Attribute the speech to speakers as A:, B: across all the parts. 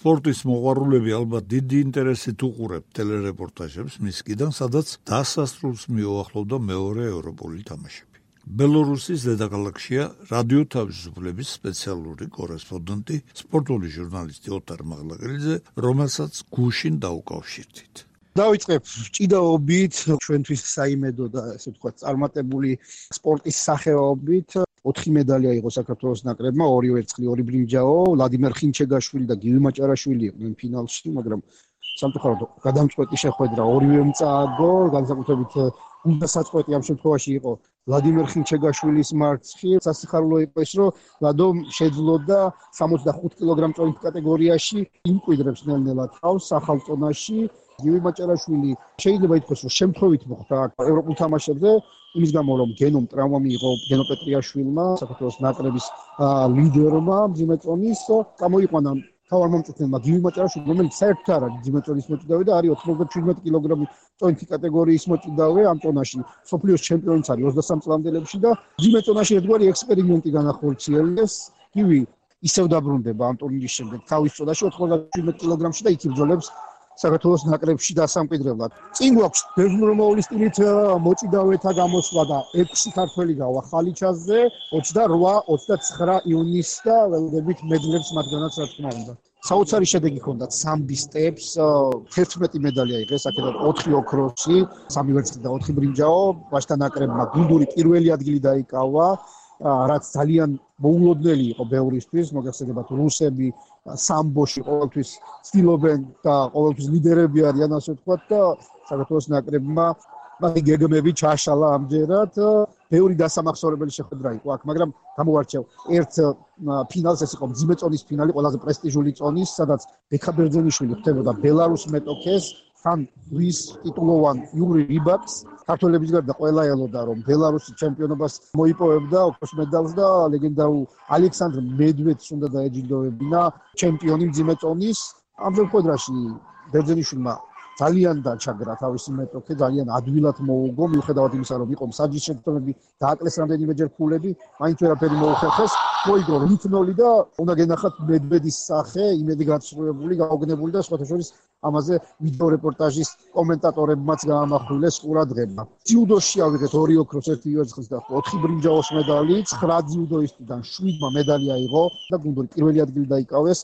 A: სპორტის მოყვარულები ალბათ დიდი ინტერესით უყურებთ ტელერეპორტაჟებს მისგან, სადაც დასასრულს მიუახლოვდა მეორე ევროპული თამაშები. ბელორუსის დედაქალაქშია რადიო თავისუფლების სპეციალური კორესპონდენტი, სპორტული ჟურნალისტი ოტარ მაღლაკელიძე, რომელსაც გუშინ დაუკავშირდით.
B: დავიწყებ ჭიდაობით, ჩვენთვის საიმედო და ესე ვთქვათ, წარმატებული სპორტის სახეობით. 4 მედალი აიღო საქართველოს ნაკრებმა, 2 ვერცხლი, 2 ბრინჯაო, ვლადიმერ ხინჩეგაშვილი და გივი მაჭარაშვილი იყვნენ ფინალში, მაგრამ სამწუხაროდ გადამწყვეტი შეხვედრა ორივე წააგო, განსაკუთრებით უდასაწყვეტი ამ შემთხვევაში იყო ვლადიმერ ხინჩეგაშვილის მარცხი. სასიხარულო იყო ის, რომ ლადომ შეძლოდა 65 კილოგრამ წონით კატეგორიაში იმკვიდრებს ნელ-ნელა თავს ახალ წონაში. გივი მაჭარაშვილი შეიძლება ითქვას, რომ შემთხვევით მოხვდა ევროპულ თამაშებზე, იმის გამო რომ გენომ ტრავმა მიიღო გენო პეტრიაშვილმა, საქართველოს ნაკრების ლიდერმა მძიმე წონის, გამოიყვანა თავარ მომწვანმა გივი მაჭარაშვილი, რომელიც საერთოდ არ არის მძიმე წონის მოჭიდავე და არის 97 კილოგრამი წონითი კატეგორიის მოჭიდავე ამ წონაში. სოფლიოს ჩემპიონიც არის 23 წლამდელებში და მძიმე წონაში ერთგვარი ექსპერიმენტი განახორციელეს. გივი ისევ დაბრუნდება ამ ტურნირის შემდეგ თავის წონაში 97 კილოგრამში და იქ იბრძოლებს საქართველოს ნაკრებში დასამკვიდრებლად. წინ გვაქვს ბერძნულოვანი სტილით მოჭიდავეთა გამოსვლა და 6 ქართველი გავა ხალიჩაზე, 28-29 იუნის და ველოდებით მედლებს მათგანაც რა თქმა უნდა. საოცარი შედეგი ჰქონდათ სამბისტებს, 11 მედალი აიღეს, აქედან 4 ოქროსი, 3 ვერცხლი და 4 ბრინჯაო, ვაჟთა ნაკრებმა გუნდური პირველი ადგილი დაიკავა. რაც ძალიან მოულოდნელი იყო ბევრისთვის, მოგახსენებათ რუსები სამბოში ყოველთვის ცდილობენ და ყოველთვის ლიდერები არიან, ასე ვთქვათ და საქართველოს ნაკრებმა მაგ გეგმები ჩაშალა ამჯერად. ბევრი დასამახსოვრებელი შეხვედრა იყო აქ, მაგრამ გამოვარჩევ ერთ ფინალს, ეს იყო მძიმე წონის ფინალი, ყველაზე პრესტიჟული წონის, სადაც ბექა ბერძენიშვილი ხვდებოდა ბელარუს მეტოქეს, თან ვის ტიტულოვან იური რიბაკს. ქართველების გარდა ყველა ელოდა, რომ ბელარუსი ჩემპიონობას მოიპოვებდა ოქროს მედალს და ლეგენდარულ ალექსანდრ მედვედს უნდა დაეჯილდოვებინა ჩემპიონი მძიმე წონის. ამ შეხვედრაში ბერძენიშვილმა ძალიან დაჩაგრა თავისი მეტოქე, ძალიან ადვილად მოუგო, მიუხედავად იმისა, რომ იყო მსაჯის შეცდომები, დააკლეს რამდენიმეჯერ ფულები, მაინც ვერაფერი მოუხერხეს, მოიგო 0-0 და უნდა გენახათ მედვედის სახე, იმედი გაცხრუებული, გაოგნებული და სხვათა შორის ამაზე ვიდეო რეპორტაჟის კომენტატორებმაც გაამახვილეს ყურადღება. ჯიუდოში ავიღეთ 2 ოქროს, 1 ვერცხლის და 4 ბრინჯაოს მედალი, 9 ჯიუდოისტიდან 7 მედალი აიღო და გუნდური პირველი ადგილი დაიკავეს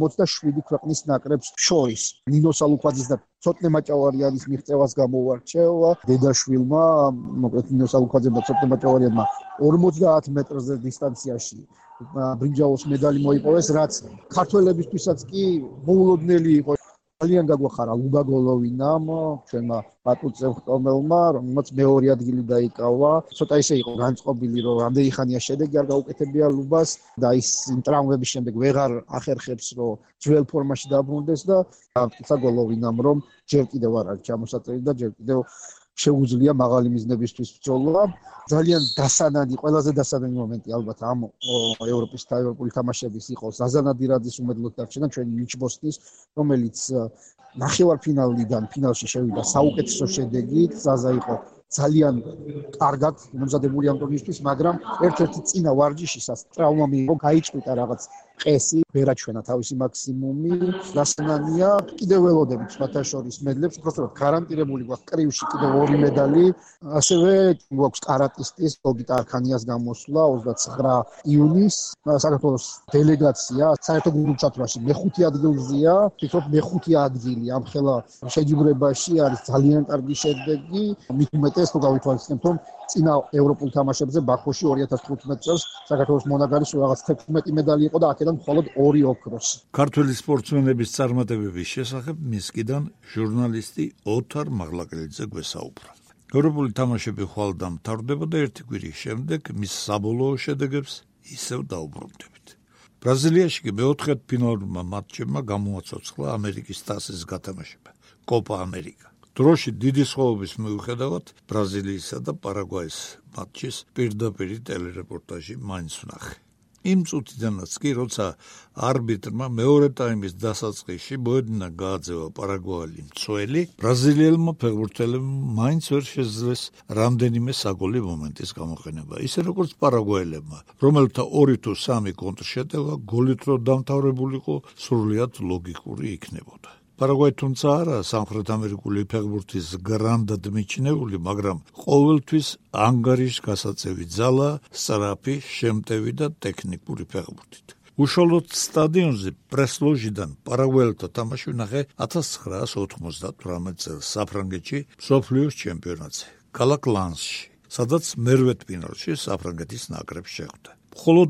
B: 47 ქვეყნის ნაკრებს შორის. ნინო სალუქვაძის და ცოტნე მაჭავარიანის მიღწევას გამოვარჩევა დედაშვილმა, მოკლედ ნინო სალუქვაძემ და ცოტნე მაჭავარიანმა 50 მეტრზე დისტანციაში ბრინჯაოს მედალი მოიპოვეს, რაც ქართველებისთვისაც კი მოულოდნელი იყო. ძალიან გაგვახარა ლუბა გოლოვინამ, ჩვენმა პატუცევ ხტომელმა, რომელმაც მეორე ადგილი დაიკავა. ცოტა ისე იყო განწყობილი, რომ რამდენი ხანია შედეგი არ გაუკეთებია ლუბას და ის იმ ტრამვების შემდეგ ვეღარ ახერხებს, რომ ძველ ფორმაში დაბრუნდეს და ამტკიცა გოლოვინამ, რომ ჯერ კიდევ არ არის ჩამოსაწერი და ჯერ კიდევ შეუძლია მაღალი მიზნებისთვის ბრძოლა. ძალიან დასანადი, ყველაზე დასანადი მომენტი ალბათ ამ ევროპის და ევროპული თამაშების იყო ზაზა ნადირაძის უმედლოდ დარჩენა ჩვენი მიჩბოსნის, რომელიც ნახევარფინალიდან ფინალში შევიდა საუკეთესო შედეგით. ზაზა იყო ძალიან კარგად მომზადებული ამ ტურნირისთვის, მაგრამ ერთ-ერთი წინა ვარჯიშისას ტრავმა მიიღო, გაიწვიტა რაღაც ყესი, ვერ აჩვენა თავისი მაქსიმუმი. დასანანია კიდევ ველოდებით სხვათა შორის მედლებს, უბრალოდ გარანტირებული გვაქვს კრივში კიდევ 2 მედალი. ასევე გვაქვს კარატისტის გოგიტა არქანიას გამოსვლა 29 იუნის. საქართველოს დელეგაცია საერთო გუნდურ ჩათვლაში მე-5 ადგილზეა. ფიქრობ მე-5 ადგილი ამ ხელა შეჯიბრებაში არის ძალიან კარგი შედეგი. მით უმეტეს თუ გავითვალისწინებთ, რომ წინა ევროპულ თამაშებზე ბაქოში 2015 წელს საქართველოს მონაგარის რაღაც 11 მედალი იყო და აქედან მხოლოდ 2 ოქროსი.
A: ქართველი სპორტსმენების წარმატებების შესახებ მისგან ჟურნალისტი ოტარ მაღლაკელიძე გვესაუბრა. ევროპული თამაშები ხვალ დამთავრდება და ერთი კვირის შემდეგ მის საბოლოო შედეგებს ისევ დაუბრუნდებით. ბრაზილიაში კი მეოთხედფინალურმა მატჩებმა გამოაცოცხლა ამერიკის თასის გათამაშება კოპა ამერიკა. დროში დიდი სხვაობის მიუხედავად ბრაზილიისა და პარაგვაის მატჩის პირდაპირი ტელერეპორტაჟი მაინც ვნახე. იმ წუთიდანაც კი, როცა არბიტრმა მეორე ტაიმის დასაწყისში მოედნიდან გააძევა პარაგვაელი მცველი, ბრაზილიელმა ფეხბურთელებმა მაინც ვერ შეძლეს რამდენიმე საგოლე მომენტის გამოყენება, ისე როგორც პარაგვაელებმა, რომელთა 2 თუ 3 კონტრშეტევა გოლით რო დამთავრებულიყო, სრულიად ლოგიკური იქნებოდა. პარაგვაი თუმცა არა სამხრეთ ამერიკული ფეხბურთის გრანდად მიჩნეული, მაგრამ ყოველთვის ანგარიშგასაწევი ძალა, სწრაფი, შემტევი და ტექნიკური ფეხბურთით. უშუალოდ სტადიონზე პრესლოჟიდან პარაგვაელთა თამაში ვნახე 1998 წელს საფრანგეთში მსოფლიოს ჩემპიონატზე, ქალაქ ლანსში, სადაც მერვედფინალში საფრანგეთის ნაკრებს შეხვდა. მხოლოდ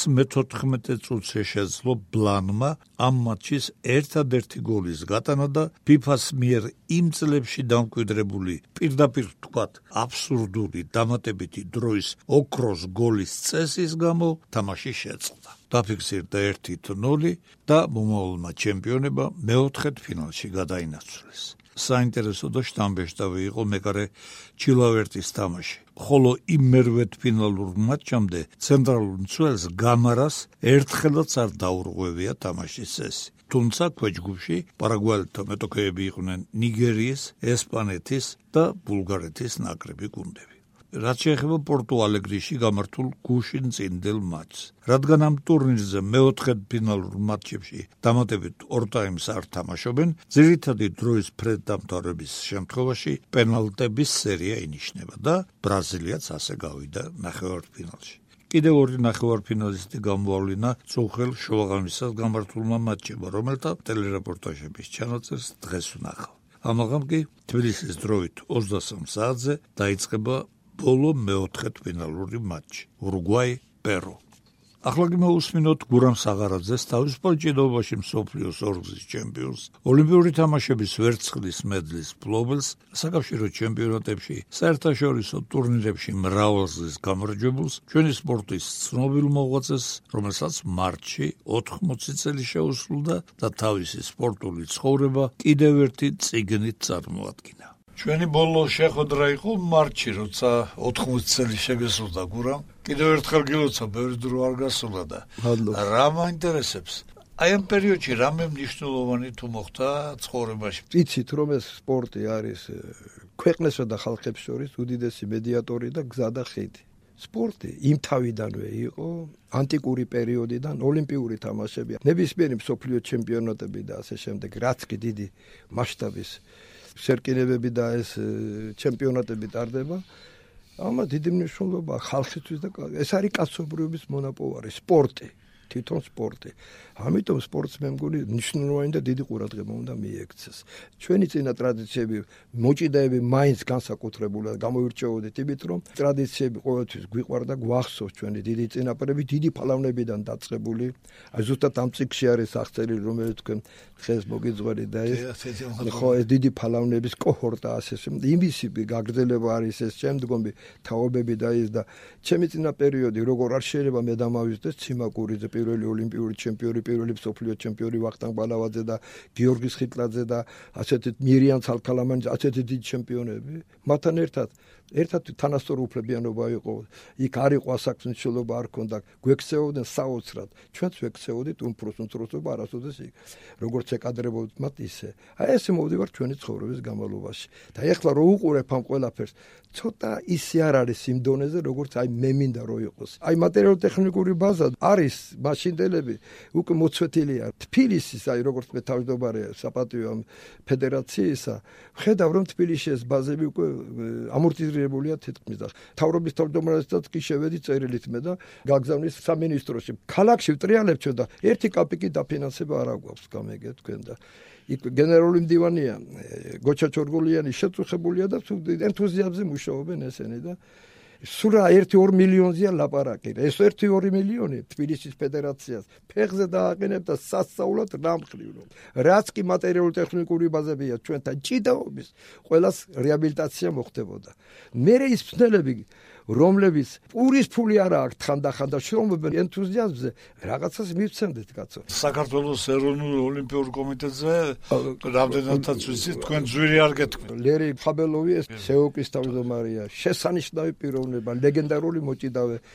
A: 114 წუთს შეძლო ბლანმა ამ მატჩის ერთადერთი გოლის გატანა და FIFA-ს მიერ იმ წლებში დამკვიდრებული, პირდაპირ ვთქვათ, აბსურდული დამატებითი დროის ოქროს გოლის წესის გამო თამაში შეწყდა. დაფიქსირდა 1-0 და მომავალმა ჩემპიონებმა მეოთხედ ფინალში გადაინაცვლეს. საინტერესო და შთამბეჭდავი იყო მეკარე ჩილავერტის თამაში. ხოლო იმ მერვედფინალურ მატჩამდე ცენტრალურ მცველს გამარას ერთხელაც არ დაურღვევია თამაშის წესი. თუმცა ქვეჯგუფში პარაგვაელთა მეტოქეები იყვნენ ნიგერიის, ესპანეთის და ბულგარეთის ნაკრები გუნდები. რაც შეეხება პორტუ ალეგრიში გამართულ გუშინ წინდელ მატჩს. რადგან ამ ტურნირზე მეოთხედფინალურ მატჩებში დამატებით 2 ტაიმს არ თამაშობენ, ძირითადი დროის ფრედ-დამთავრების შემთხვევაში პენალტების სერია ინიშნება და ბრაზილიაც ასე გავიდა ნახევარფინალში. კიდევ 2 ნახევარფინალისტი გამოავლინა წუხელ შუაღამისას გამართულმა მატჩებმა, რომელთა ტელერეპორტაჟების ჩანაწერს დღეს ვნახავ. ამაღამ კი თბილისის დროით 23 საათზე დაიწყება ბოლო მეოთხედფინალური მატჩი ურუგვაი-პერუ. ახლა კი მოусმინოთ გურამ საღარაძეს, თავისუფალ ჭიდაობაში მსოფლიოს ორგზის ჩემპიონს, ოლიმპიური თამაშების ვერცხლის მედლის მფლობელს, საკავშირო ჩემპიონატებში, საერთაშორისო ტურნირებში მრავალგზის გამარჯვებულს, ჩვენი სპორტის ცნობილ მოღვაწეს, რომელსაც მარტში 80 წელი შეუსრულდა და თავისი სპორტული ცხოვრება კიდევ ერთი წიგნით წარმოადგინა. ჩვენი ბოლო შეხვედრა იყო მარტში, როცა 80 წელი შეგესრულდა გურამ. კიდევ ერთხელ გილოცა, ბევრი დრო არ გასულა და რა მაინტერესებს? აი ამ პერიოდში რამე მნიშვნელოვანი თუ მოხდა ცხოვრებაში?
C: იცით, რომ ეს სპორტი არის ქვეყნესა და ხალხებს შორის უდიდესი მედიატორი და გზა და ხიდი. სპორტი იმ თავიდანვე იყო ანტიკური პერიოდიდან ოლიმპიური თამაშები, ნებისმიერი მსოფლიო ჩემპიონატები და ასე შემდეგ, რაც კი დიდი მასშტაბის შერკინებები და ეს ჩემპიონატები ტარდება. ამას დიდი მნიშვნელობა ხალხისთვის და ეს არის კაცობრიობის მონაპოვარი, სპორტი, თვითონ სპორტი. ამიტომ სპორტს მე მგონი მნიშვნელოვანი და დიდი ყურადღება უნდა მიექცეს. ჩვენი წინა ტრადიციები, მოჭიდაები მაინც განსაკუთრებულად გამოირჩეოდით იმით, რომ ტრადიციები ყოველთვის გვიყვარდა, გვახსოვს ჩვენი დიდი წინაპრები, დიდი ფალავნებიდან დაწყებული. აი ზუსტად ამ წიგნში არის აღწერილი, რომელიც თქვენ დღეს მოგიძღვარი და ეს ხო ეს დიდი ფალავნების კოჰორტა ასე იმისი გაგრძელება არის ეს შემდგომი თაობები და ის და ჩემი წინა პერიოდი როგორ არ შეიძლება მე დამავიწყდეს ციმაკურიძე პირველი ოლიმპიური ჩემპიონი, პირველი მსოფლიო ჩემპიონი ვახტანგ ბალავაძე და გიორგი სხიტლაძე და ასეთი მირიან ცალქალამანი, ასეთი დიდი ჩემპიონები. მათთან ერთად თანასწორუფლებიანობა იყო. იქ არ იყო ასაკის მნიშვნელობა არ ქონდა. გვექცეოდნენ საოცრად. ჩვენც ვექცეოდით უმფროს უმცროსობა არასოდეს იქ. როგორც ეკადრებოდით მათ ისე. აი ესე მოვდივარ ჩვენი ცხოვრების განმავლობაში. და ეხლა რო უყურებ ამ ყველაფერს, ცოტა ისე არ არის იმ დონეზე, როგორც აი მე მინდა რომ იყოს. აი მატერიალურ-ტექნიკური ბაზა არის, მაშინდელები უკვე მოცვეთილია. თბილისის, აი როგორც მე თავმჯდომარე საპატიო ფედერაციისა, ხედავ რომ თბილისში ეს ბაზები უკვე ამორტიზირებულია თითქმის და თავრობის თავმჯდომარესაც კი შევედი წერილით მე და გაგზავნის სამინისტროში. ქალაქში ვტრიალებ ჩვენ და ერთი კაპიკი დაფინანსება არ აგვაქვს გამეგე თქვენ და იქ გენერალური მდივანია გოჩა ჩორგოლიანი შეწუხებულია და ენთუზიაზმზე მუშაობენ ესენი და სულ 1-2 მილიონზეა ლაპარაკი. ეს 1-2 მილიონი თბილისის ფედერაციას ფეხზე დააყენებ და სასწაულად დამხრივ. რაც კი მატერიალურ-ტექნიკური ბაზებია ჩვენთან ჭიდაობის, ყველას რეაბილიტაცია მოხდებოდა. მე ის ფნელები რომლებიც პურის ფული არა აქვს ხანდახან და შრომობენ ენთუზიაზმზე, რაღაცას მივცემდეთ კაცო.
A: საქართველოს ეროვნულ ოლიმპიურ კომიტეტზე რამდენადაც ვიცით, თქვენ ძვირი არ გეთქვით.
C: ლერი ხაბელოვი ეს სეოკის თავმჯდომარეა, შესანიშნავი პიროვნება, ლეგენდარული მოჭიდავე.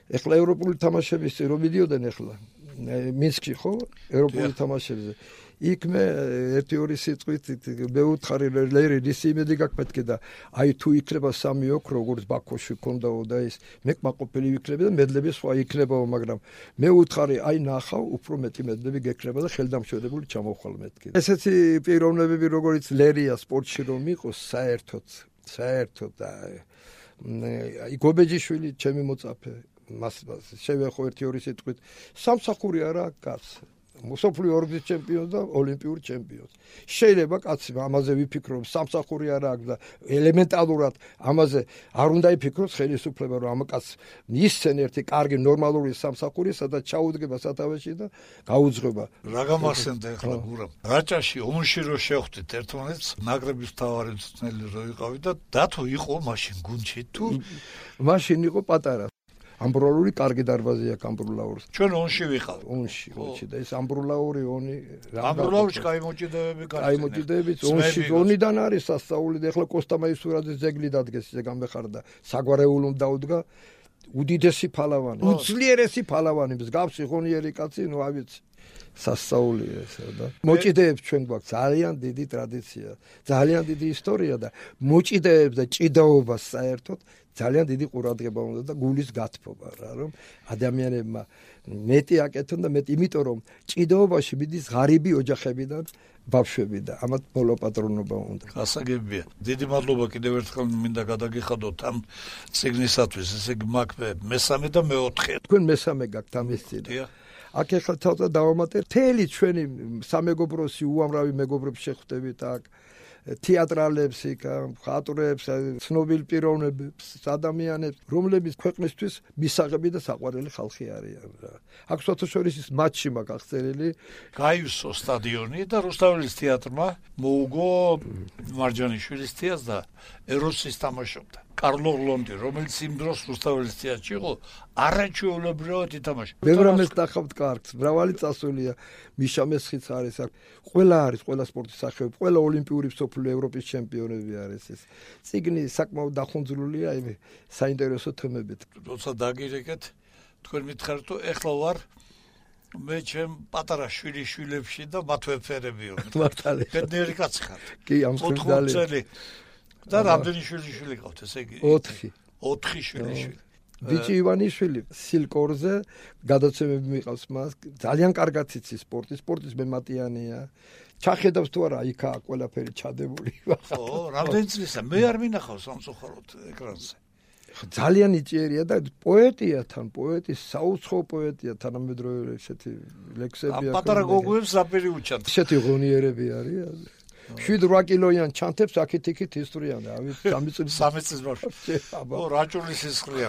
C: ეხლა ევროპული თამაშების რომ მიდიოდნენ ეხლა მინსკში ხო ევროპული თამაშებზე იქ მე 1-2 სიტყვით მე უთხარი ლერი ისი იმედი გაქვს მეთქე და აი თუ იქნება 3 ოქრო როგორც ბაქოში ქონდაო და ის მე ყოფილი ვიქნები და მედლები სხვა იქნებაო მაგრამ მე უთხარი აი ნახავ უფრო მეტი მედლები გექნება და ხელდამშვიდებული ჩამოვხვალ მეთქე ესეთი პიროვნებები როგორც ლერია სპორტში რომ იყოს საერთოდ და აი გობეჯიშვილი ჩემი მოწაფე მას შევეხო 1-2 სიტყვით სამსახური არა კაც მსოფლიო ორგზის ჩემპიონს და ოლიმპიურ ჩემპიონს. შეიძლება კაცი ამაზე ვიფიქროს, სამსახური არა აქვს და ელემენტარულად ამაზე არ უნდა იფიქროს ხელისუფლება, რომ ამ კაცს მისცენ ერთი კარგი ნორმალური სამსახური, სადაც ჩაუდგება სათავეში და გაუძღვება.
A: რა გამახსენდა ახლა გურამ? რაჭაში ომში რო შევხვდით ერთმანეთს, ნაკრების მთავარი მწვრთნელი რო იყავი და დათო იყო მაშინ გუნდში თუ
C: მაშინ იყო პატარა ამბროლაური კარგი დარბაზი აქვს ამბროლაურს.
A: ჩვენ ონში ვიყავ.
C: ონში და ეს ამბროლაური ონი
A: ამბროლაურში კაიმოჭიდეები
C: კაიმოჭიდეებიც ონიდან არის სასწაული და ახლა კოსტამაისურაძის ძეგლი დადგეს ისე გამეხარდა. საგვარეულომ დაუდგა უდიდესი ფალავანი. უძლიერესი ფალავანი მსგავსი ღონიერი კაცი ნუ ავიც სასწაულია ესა და მოჭიდეებს ჩვენ გვაქვს ძალიან დიდი ტრადიცია, ძალიან დიდი ისტორია და მოჭიდეებს და ჭიდაობას საერთოდ ძალიან დიდი ყურადღება უნდა და გულის გათბობა რა რომ ადამიანებმა მეტი აკეთონ და მეტი იმიტომ რომ ჭიდაობაში მიდის ღარიბი ოჯახებიდან ბავშვები და ამათ მოლაპატრონობა უნდა.
A: გასაგებია. დიდი მადლობა კიდევ ერთხელ მინდა გადაგიხადოთ ამ ციგნისათვის, ესე იგი მაქვს მესამე და მეოთხე.
C: თქვენ მესამე გაქვთ ამის წინ. აქ ახლა თავზე დავამატე მთელი ჩვენი სამეგობროსი უამრავი მეგობრებს შეხვდებით აქ თეატრალებს იქ მხატვრებს ცნობილ პიროვნებებს ადამიანებს რომლებიც ქვეყნისთვის მისაღები და საყვარელი ხალხი არიან რა აქ სოთოშორის ის მატჩი მაქვს აღწერილი
A: გაივსო სტადიონი და რუსთაველის თეატრმა მოუგო მარჯანიშვილის თეატრს და ეროსის თამაშობდა კარლო როლონდი რომელიც იმ დროს რუსთაველის თეატრში იყო არაჩვეულებრივად ითამაშა
C: ბევრამეს ნახავთ კარგს მრავალი წასულია მიშა მესხიც არის აქ ყველა სპორტის სახეობები ყველა ოლიმპიური მსოფლიო ევროპის ჩემპიონები არის ეს ციგნი საკმაოდ დახუნძრულია აი საინტერესო თემებით
A: როცა დაგირეკეთ თქვენ მითხარით რომ ეხლა ვარ მე ჩემ პატარა შვილიშვილებში და მათ ვეფერებიო
C: მართალია
A: ბედნიერი კაცი ხარ
C: კი ამ
A: ხელი და რამდენი შვილიშვილი ყავთ ესე იგი 4 შვილიშვილი
C: ბიჭი ივანიშვილი სილკორზე გადაცემები მიყავს მას ძალიან კარგად იცის სპორტის მემატიანია ჩახედავს თუ არა იქა ყველაფერი ჩადებული
A: ხო რამდენი წლისა მე არ მინახავს სამწუხაროდ ეკრანზე
C: ძალიან იჭიერია და პოეტია საუცხო პოეტია თანამედროვე ესეთი ლექსები აქვს
A: პატარა გოგოებს ზაპირი უჩანთ
C: ესეთი ღონიერები არის 7-8 კილოიან ჩანთებს აქეთ-იქით ისტრიან და ავი
A: 3 წლის ბავშვი ო რაჭულის სისხლია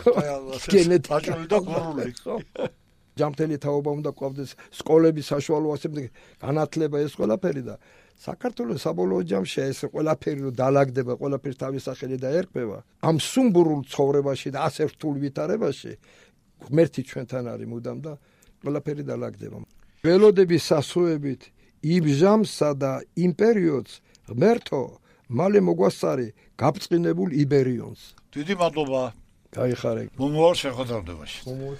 A: რაჭული და გურული
C: ჯამთელი თაობა უნდა ყვავდეს სკოლების საშუალო ასეთი განათლება ეს ყველაფერი და საქართველოს საბოლოო ჯამში ეს ყველაფერი რომ დაალაგდება ყველაფერს თავის სახელი და ერკვევა ამ სუმბურულ ცხოვრებაში და ასე რთულ ვითარებაში ღმერთი ჩვენთან არის მუდამ და ყველაფერი დაალაგდება ველოდების სასუებით იბჟამსა და იმ პერიოდს ღმერთო მალე მოგვასწარი გაბწყინებულ იბერიონს
A: დიდი მადლობა
C: გაიხარე
A: მომავალ შეხვედრამდე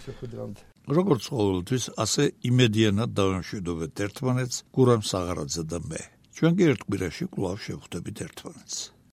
A: როგორც ყოველთვის ასე იმედიანად დავამშვიდობეთ ერთმანეთს გურამ საღარაძე და მე ჩვენ კი ერთ კვირაში კვლავ შევხვდებით ერთმანეთს